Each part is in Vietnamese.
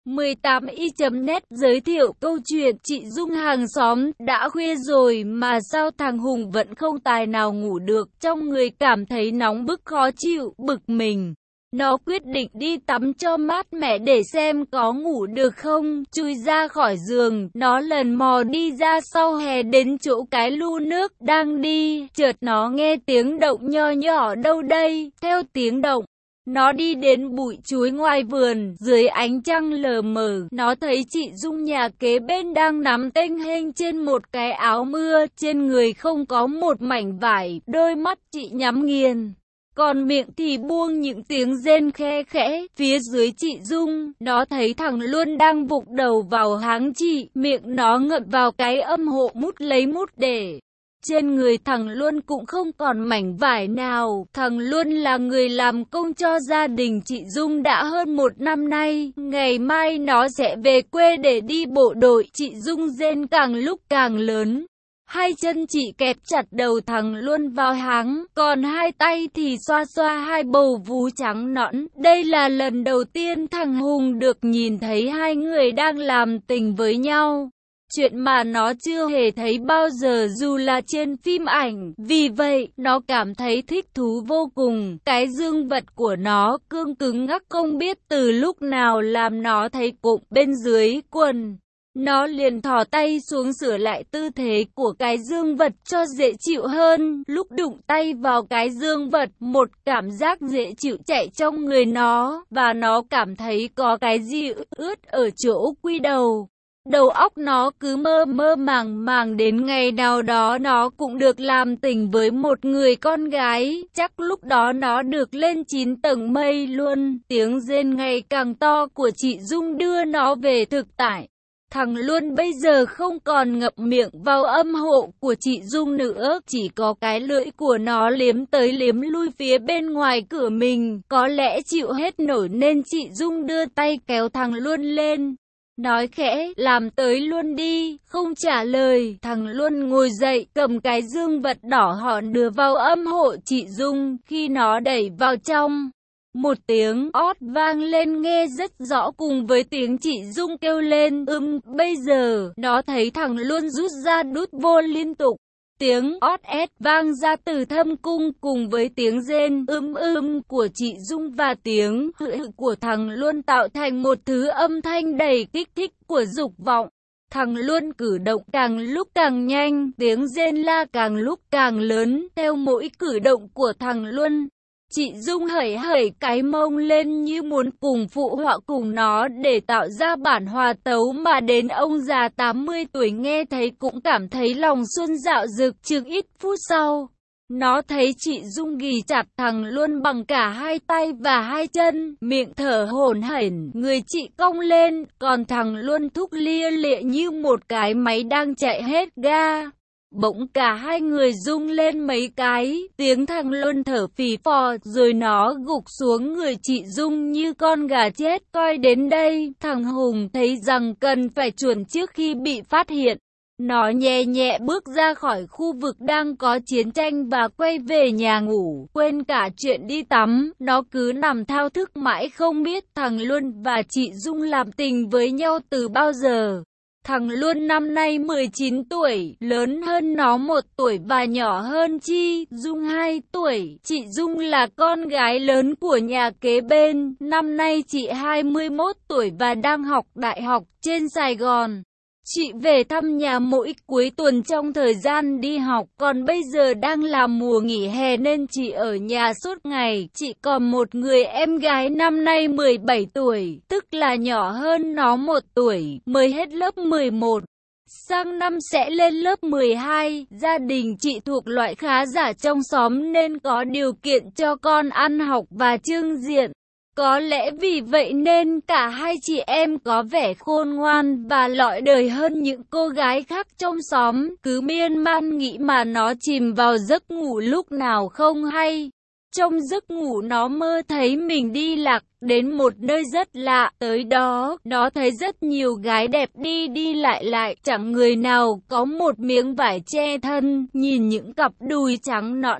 18i.net giới thiệu câu chuyện chị Dung hàng xóm, đã khuya rồi mà sao thằng Hùng vẫn không tài nào ngủ được, trong người cảm thấy nóng bức khó chịu, bực mình. Nó quyết định đi tắm cho mát mẻ để xem có ngủ được không. Chui ra khỏi giường, nó lần mò đi ra sau hè đến chỗ cái lu nước đang đi, chợt nó nghe tiếng động nho nhỏ đâu đây. Theo tiếng động, nó đi đến bụi chuối ngoài vườn, dưới ánh trăng lờ mờ, nó thấy chị Dung nhà kế bên đang nằm tênh hênh trên một cái áo mưa, trên người không có một mảnh vải, đôi mắt chị nhắm nghiền, còn miệng thì buông những tiếng rên khe khẽ. Phía dưới chị Dung, nó thấy thằng Luân đang vụng đầu vào háng chị, miệng nó ngậm vào cái âm hộ mút lấy mút để. Trên người thằng Luân cũng không còn mảnh vải nào. Thằng Luân là người làm công cho gia đình chị Dung đã hơn 1 năm nay. Ngày mai nó sẽ về quê để đi bộ đội. Chị Dung rên càng lúc càng lớn. Hai chân chị kẹp chặt đầu thằng Luân vào háng, còn hai tay thì xoa xoa hai bầu vú trắng nõn. Đây là lần đầu tiên thằng Hùng được nhìn thấy hai người đang làm tình với nhau. Chuyện mà nó chưa hề thấy bao giờ dù là trên phim ảnh. Vì vậy, nó cảm thấy thích thú vô cùng. Cái dương vật của nó cương cứng ngắc không biết từ lúc nào làm nó thấy cụm bên dưới quần. Nó liền thò tay xuống sửa lại tư thế của cái dương vật cho dễ chịu hơn. Lúc đụng tay vào cái dương vật, một cảm giác dễ chịu chạy trong người nó, và nó cảm thấy có cái gì ướt ở chỗ quy đầu. Đầu óc nó cứ mơ mơ màng màng đến ngày nào đó nó cũng được làm tình với một người con gái. Chắc lúc đó nó được lên 9 tầng mây luôn. Tiếng rên ngày càng to của chị Dung đưa nó về thực tại. Thằng Luân bây giờ không còn ngậm miệng vào âm hộ của chị Dung nữa, chỉ có cái lưỡi của nó liếm tới liếm lui phía bên ngoài cửa mình. Có lẽ chịu hết nổi nên chị Dung đưa tay kéo thằng Luân lên, nói khẽ, làm tới luôn đi. Không trả lời, thằng Luân ngồi dậy, cầm cái dương vật đỏ hòn đưa vào âm hộ chị Dung. Khi nó đẩy vào trong, một tiếng ót vang lên nghe rất rõ cùng với tiếng chị Dung kêu lên bây giờ, nó thấy thằng Luân rút ra đút vô liên tục. Tiếng ót ét vang ra từ thâm cung cùng với tiếng rên của chị Dung và tiếng hự của thằng Luân tạo thành một thứ âm thanh đầy kích thích của dục vọng. Thằng Luân cử động càng lúc càng nhanh, tiếng rên la càng lúc càng lớn theo mỗi cử động của thằng Luân. Chị Dung hẩy hẩy cái mông lên như muốn cùng phụ họa cùng nó để tạo ra bản hòa tấu mà đến ông già 80 tuổi nghe thấy cũng cảm thấy lòng xuân dạo dực. Chừng ít phút sau, nó thấy chị Dung ghì chặt thằng Luân bằng cả hai tay và hai chân, miệng thở hổn hển, người chị cong lên, còn thằng Luân thúc lia lịa như một cái máy đang chạy hết ga. Bỗng cả hai người rung lên mấy cái, tiếng thằng Luân thở phì phò, rồi nó gục xuống người chị Dung như con gà chết. Coi đến đây, thằng Hùng thấy rằng cần phải chuẩn trước khi bị phát hiện. Nó nhẹ nhẹ bước ra khỏi khu vực đang có chiến tranh và quay về nhà ngủ, quên cả chuyện đi tắm. Nó cứ nằm thao thức mãi không biết thằng Luân và chị Dung làm tình với nhau từ bao giờ. Thằng Luân năm nay 19 tuổi, lớn hơn nó 1 tuổi và nhỏ hơn chị Dung 2 tuổi. Chị Dung là con gái lớn của nhà kế bên, năm nay chị 21 tuổi và đang học đại học trên Sài Gòn. Chị về thăm nhà mỗi cuối tuần trong thời gian đi học, còn bây giờ đang là mùa nghỉ hè nên chị ở nhà suốt ngày. Chị còn một người em gái năm nay 17 tuổi, tức là nhỏ hơn nó 1 tuổi, mới hết lớp 11. Sang năm sẽ lên lớp 12, gia đình chị thuộc loại khá giả trong xóm nên có điều kiện cho con ăn học và chưng diện. Có lẽ vì vậy nên cả hai chị em có vẻ khôn ngoan và lọi đời hơn những cô gái khác trong xóm. Cứ miên man nghĩ mà nó chìm vào giấc ngủ lúc nào không hay. Trong giấc ngủ nó mơ thấy mình đi lạc đến một nơi rất lạ. Tới đó, nó thấy rất nhiều gái đẹp đi lại, chẳng người nào có một miếng vải che thân. Nhìn những cặp đùi trắng nõn,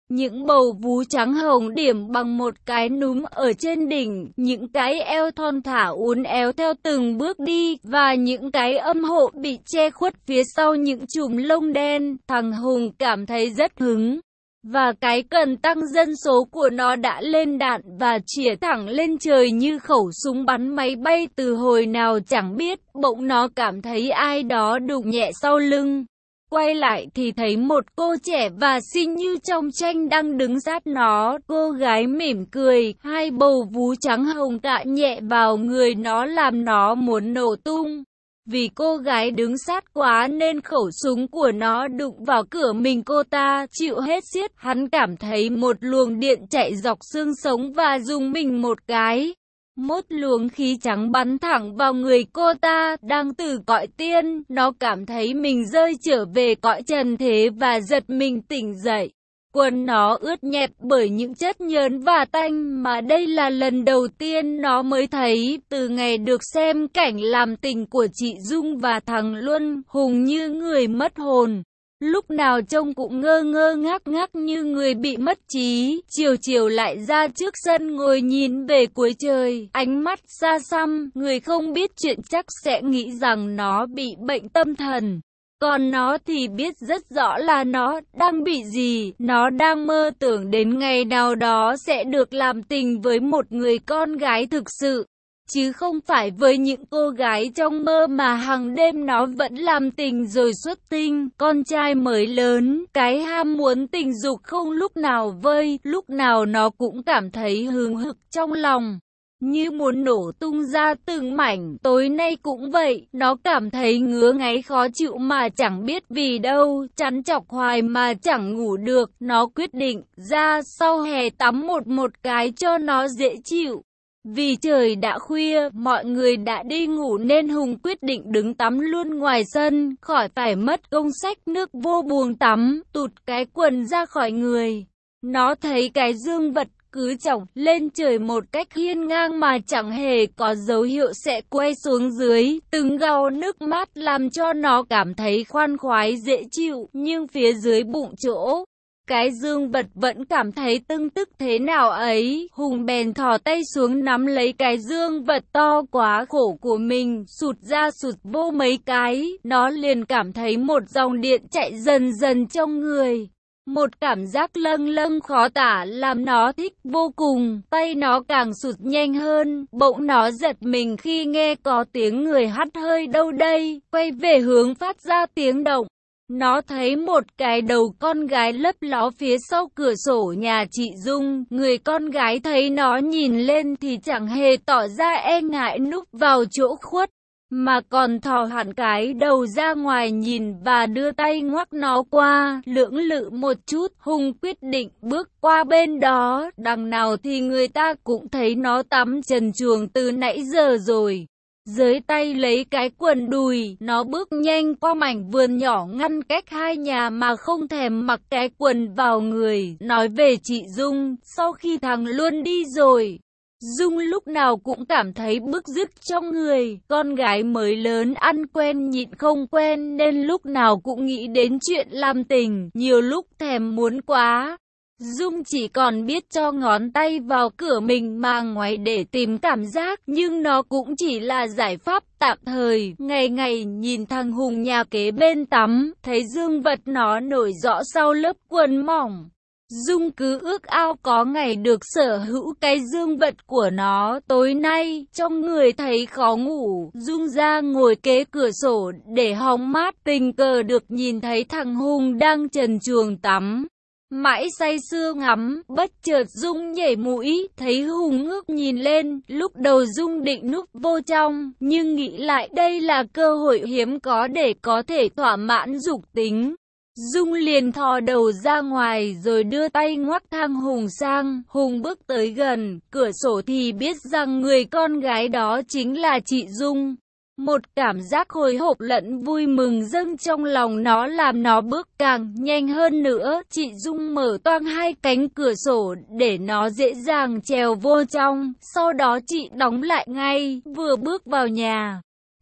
Những bầu vú trắng hồng điểm bằng một cái núm ở trên đỉnh, những cái eo thon thả uốn éo theo từng bước đi, và những cái âm hộ bị che khuất phía sau những chùm lông đen. Thằng Hùng cảm thấy rất hứng. Và cái cần tăng dân số của nó đã lên đạn và chĩa thẳng lên trời như khẩu súng bắn máy bay từ hồi nào chẳng biết. Bỗng nó cảm thấy ai đó đụng nhẹ sau lưng. Quay lại thì thấy một cô trẻ và xinh như trong tranh đang đứng sát nó. Cô gái mỉm cười, hai bầu vú trắng hồng cạ nhẹ vào người nó làm nó muốn nổ tung. Vì cô gái đứng sát quá nên khẩu súng của nó đụng vào cửa mình cô ta, chịu hết xiết. Hắn cảm thấy một luồng điện chạy dọc xương sống và rung mình một cái. Một luồng khí trắng bắn thẳng vào người cô ta, đang từ cõi tiên. Nó cảm thấy mình rơi trở về cõi trần thế và giật mình tỉnh dậy. Quần nó ướt nhẹp bởi những chất nhớn và tanh mà đây là lần đầu tiên nó mới thấy. Từ ngày được xem cảnh làm tình của chị Dung và thằng Luân, Hùng như người mất hồn. Lúc nào trông cũng ngơ ngơ ngác ngác như người bị mất trí. Chiều chiều lại ra trước sân ngồi nhìn về cuối trời, ánh mắt xa xăm. Người không biết chuyện chắc sẽ nghĩ rằng nó bị bệnh tâm thần. Còn nó thì biết rất rõ là nó đang bị gì. Nó đang mơ tưởng đến ngày nào đó sẽ được làm tình với một người con gái thực sự, chứ không phải với những cô gái trong mơ mà hàng đêm nó vẫn làm tình rồi xuất tinh. Con trai mới lớn, cái ham muốn tình dục không lúc nào vơi, lúc nào nó cũng cảm thấy hừng hực trong lòng, như muốn nổ tung ra từng mảnh. Tối nay cũng vậy, nó cảm thấy ngứa ngáy khó chịu mà chẳng biết vì đâu, trằn trọc hoài mà chẳng ngủ được. Nó quyết định ra sau hè tắm một cái cho nó dễ chịu. Vì trời đã khuya, mọi người đã đi ngủ nên Hùng quyết định đứng tắm luôn ngoài sân, khỏi phải mất công xách nước vô buồng tắm, tụt cái quần ra khỏi người. Nó thấy cái dương vật cứ chổng lên trời một cách hiên ngang mà chẳng hề có dấu hiệu sẽ quay xuống dưới. Từng gao nước mát làm cho nó cảm thấy khoan khoái dễ chịu, nhưng phía dưới bụng chỗ cái dương vật vẫn cảm thấy tưng tức thế nào ấy. Hùng bèn thò tay xuống nắm lấy cái dương vật to quá khổ của mình, sụt ra sụt vô mấy cái. Nó liền cảm thấy một dòng điện chạy dần dần trong người. Một cảm giác lâng lâng khó tả làm nó thích vô cùng. Tay nó càng sụt nhanh hơn. Bỗng nó giật mình khi nghe có tiếng người hắt hơi đâu đây. Quay về hướng phát ra tiếng động, nó thấy một cái đầu con gái lấp ló phía sau cửa sổ nhà chị Dung. Người con gái thấy nó nhìn lên thì chẳng hề tỏ ra e ngại núp vào chỗ khuất, mà còn thò hẳn cái đầu ra ngoài nhìn và đưa tay ngoắc nó qua. Lưỡng lự một chút, Hùng quyết định bước qua bên đó. Đằng nào thì người ta cũng thấy nó tắm trần truồng từ nãy giờ rồi. Dưới tay lấy cái quần đùi, nó bước nhanh qua mảnh vườn nhỏ ngăn cách hai nhà mà không thèm mặc cái quần vào người. Nói về chị Dung, sau khi thằng Luân đi rồi, Dung lúc nào cũng cảm thấy bứt rứt trong người. Con gái mới lớn ăn quen nhịn không quen nên lúc nào cũng nghĩ đến chuyện làm tình, nhiều lúc thèm muốn quá. Dung chỉ còn biết cho ngón tay vào cửa mình mà ngoáy để tìm cảm giác, nhưng nó cũng chỉ là giải pháp tạm thời. Ngày ngày nhìn thằng Hùng nhà kế bên tắm, thấy dương vật nó nổi rõ sau lớp quần mỏng. Dung cứ ước ao có ngày được sở hữu cái dương vật của nó. Tối nay, trong người thấy khó ngủ, Dung ra ngồi kế cửa sổ để hóng mát, tình cờ được nhìn thấy thằng Hùng đang trần truồng tắm. Mãi say sưa ngắm, bất chợt Dung nhảy mũi, thấy Hùng ngước nhìn lên. Lúc đầu Dung định núp vô trong, nhưng nghĩ lại đây là cơ hội hiếm có để có thể thỏa mãn dục tính. Dung liền thò đầu ra ngoài rồi đưa tay ngoắc thang Hùng sang. Hùng bước tới gần cửa sổ thì biết rằng người con gái đó chính là chị Dung. Một cảm giác hồi hộp lẫn vui mừng dâng trong lòng nó làm nó bước càng nhanh hơn nữa. Chị Dung mở toang hai cánh cửa sổ để nó dễ dàng trèo vô trong. Sau đó chị đóng lại ngay. Vừa bước vào nhà,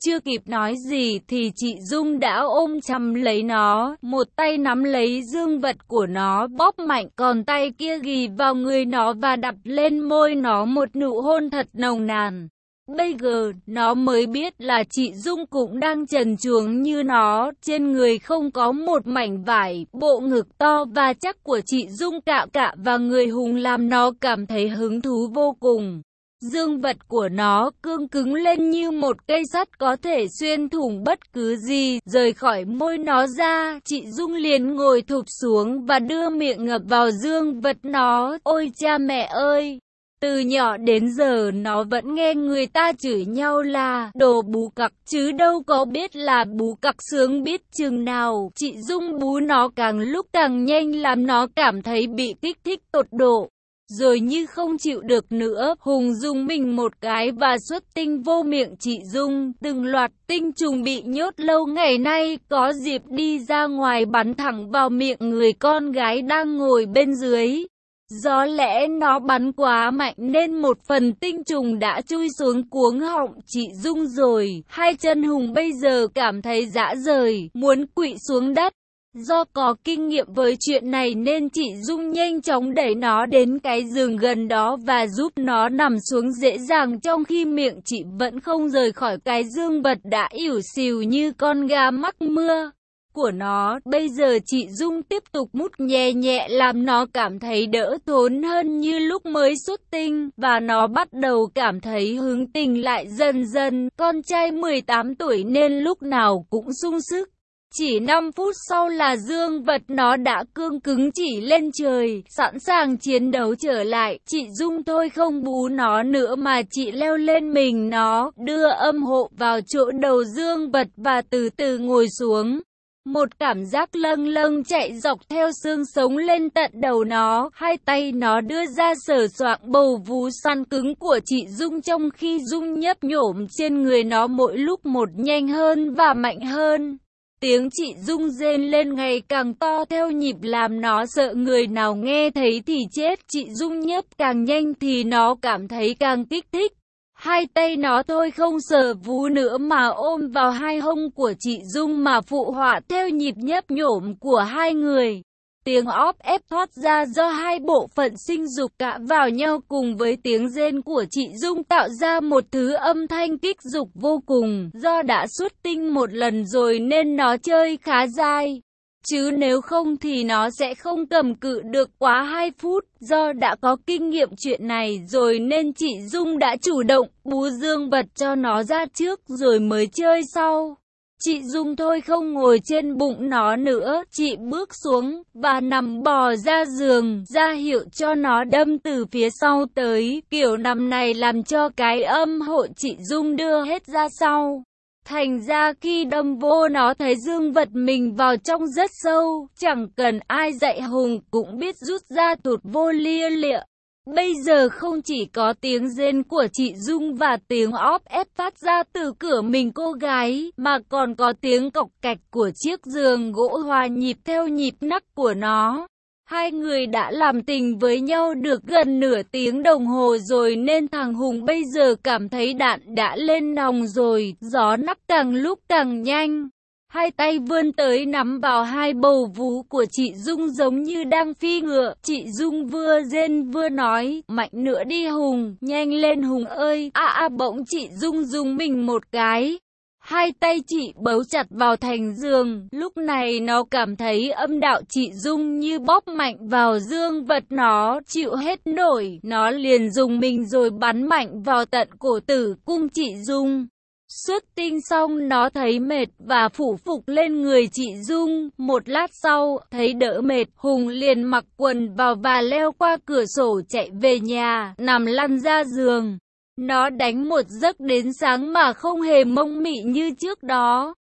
Chưa kịp nói gì thì chị Dung đã ôm chầm lấy nó, một tay nắm lấy dương vật của nó bóp mạnh, còn tay kia ghì vào người nó và đặt lên môi nó một nụ hôn thật nồng nàn. Bây giờ, nó mới biết là chị Dung cũng đang trần truồng như nó, trên người không có một mảnh vải, bộ ngực to và chắc của chị Dung cạ cạ và người Hùng làm nó cảm thấy hứng thú vô cùng. Dương vật của nó cương cứng lên như một cây sắt có thể xuyên thủng bất cứ gì, rời khỏi môi nó ra, chị Dung liền ngồi thụp xuống và đưa miệng ngập vào dương vật nó. Ôi cha mẹ ơi! Từ nhỏ đến giờ nó vẫn nghe người ta chửi nhau là đồ bú cặc, chứ đâu có biết là bú cặc sướng biết chừng nào. Chị Dung bú nó càng lúc càng nhanh làm nó cảm thấy bị kích thích tột độ. Rồi như không chịu được nữa, Hùng dùng mình một cái và xuất tinh vô miệng chị Dung. Từng loạt tinh trùng bị nhốt lâu ngày nay có dịp đi ra ngoài bắn thẳng vào miệng người con gái đang ngồi bên dưới. Do lẽ nó bắn quá mạnh nên một phần tinh trùng đã chui xuống cuống họng chị Dung rồi. Hai chân Hùng bây giờ cảm thấy rã rời, muốn quỵ xuống đất. Do có kinh nghiệm với chuyện này nên chị Dung nhanh chóng đẩy nó đến cái giường gần đó và giúp nó nằm xuống dễ dàng, trong khi miệng chị vẫn không rời khỏi cái dương vật đã ỉu xìu như con gà mắc mưa của nó. Bây giờ chị Dung tiếp tục mút nhẹ nhẹ làm nó cảm thấy đỡ thốn hơn như lúc mới xuất tinh, và nó bắt đầu cảm thấy hứng tình lại dần dần. Con trai 18 tuổi nên lúc nào cũng sung sức. Chỉ 5 phút sau là dương vật nó đã cương cứng chỉ lên trời, sẵn sàng chiến đấu trở lại. Chị Dung thôi không bú nó nữa mà chị leo lên mình nó, đưa âm hộ vào chỗ đầu dương vật và từ từ ngồi xuống. Một cảm giác lâng lâng chạy dọc theo xương sống lên tận đầu nó, hai tay nó đưa ra sờ soạng bầu vú săn cứng của chị Dung, trong khi Dung nhấp nhổm trên người nó mỗi lúc một nhanh hơn và mạnh hơn. Tiếng chị Dung rên lên ngày càng to theo nhịp làm nó sợ người nào nghe thấy thì chết. Chị Dung nhấp càng nhanh thì nó cảm thấy càng kích thích. Hai tay nó thôi không sờ vú nữa mà ôm vào hai hông của chị Dung mà phụ họa theo nhịp nhấp nhổm của hai người. Tiếng óp ép thoát ra do hai bộ phận sinh dục cạ vào nhau cùng với tiếng rên của chị Dung tạo ra một thứ âm thanh kích dục vô cùng. Do đã xuất tinh một lần rồi nên nó chơi khá dai. Chứ nếu không thì nó sẽ không cầm cự được quá 2 phút. Do đã có kinh nghiệm chuyện này rồi nên chị Dung đã chủ động bú dương vật cho nó ra trước rồi mới chơi sau. Chị Dung thôi không ngồi trên bụng nó nữa, chị bước xuống và nằm bò ra giường, ra hiệu cho nó đâm từ phía sau tới. Kiểu nằm này làm cho cái âm hộ chị Dung đưa hết ra sau. Thành ra khi đâm vô nó thấy dương vật mình vào trong rất sâu, chẳng cần ai dạy Hùng cũng biết rút ra thụt vô lia lịa. Bây giờ không chỉ có tiếng rên của chị Dung và tiếng óp ép phát ra từ cửa mình cô gái, mà còn có tiếng cộc cạch của chiếc giường gỗ hòa nhịp theo nhịp nắc của nó. Hai người đã làm tình với nhau được gần nửa tiếng đồng hồ rồi nên thằng Hùng bây giờ cảm thấy đạn đã lên nòng rồi, gió nắp càng lúc càng nhanh. Hai tay vươn tới nắm vào hai bầu vú của chị Dung giống như đang phi ngựa. Chị Dung vừa rên vừa nói, mạnh nữa đi Hùng, nhanh lên Hùng ơi. Bỗng chị Dung rung mình một cái. Hai tay chị bấu chặt vào thành giường. Lúc này nó cảm thấy âm đạo chị Dung như bóp mạnh vào dương vật nó, chịu hết nổi. Nó liền rung mình rồi bắn mạnh vào tận cổ tử cung chị Dung. Xuất tinh xong nó thấy mệt và phủ phục lên người chị Dung. Một lát sau, thấy đỡ mệt, Hùng liền mặc quần vào và leo qua cửa sổ chạy về nhà, nằm lăn ra giường. Nó đánh một giấc đến sáng mà không hề mông mị như trước đó.